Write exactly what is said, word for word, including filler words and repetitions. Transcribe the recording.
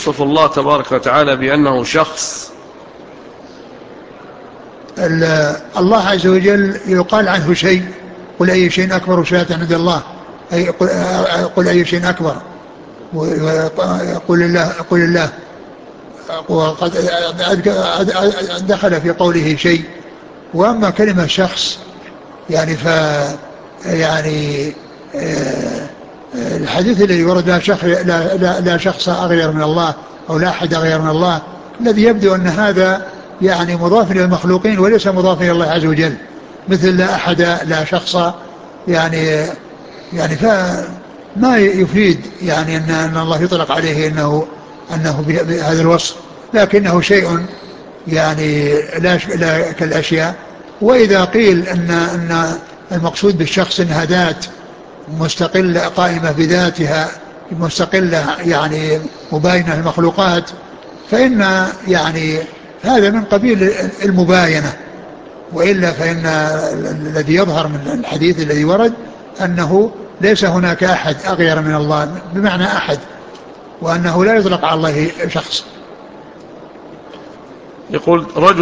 يوصف الله تبارك وتعالى بأنه شخص؟ الله عز وجل يقال عنه شيء، قل أي شيء أكبر شهادة عند الله، أي قل, قل أي شيء أكبر، قل الله قل الله وقد دخل في قوله شيء. وأما كلمة شخص يعني ف يعني الحديث الذي ورد لا شخص, لا, لا, لا شخص أغير من الله أو لا أحد أغير من الله، الذي يبدو أن هذا يعني مضاف إلى المخلوقين وليس مضاف إلى الله عز وجل، مثل لا أحد لا شخص، يعني يعني فما يفيد يعني أن, أن الله يطلق عليه أنه أنه بهذا الوصف، لكنه شيء يعني لا, لا كالأشياء. وإذا قيل أن, أن المقصود بالشخص أنها ذات مستقلة قائمة بذاتها مستقلة يعني مباينة المخلوقات، فإن يعني هذا من قبيل المباينة، وإلا فإن الذي يظهر من الحديث الذي ورد أنه ليس هناك أحد أغير من الله بمعنى أحد، وأنه لا يطلق على الله شخص. يقول رجل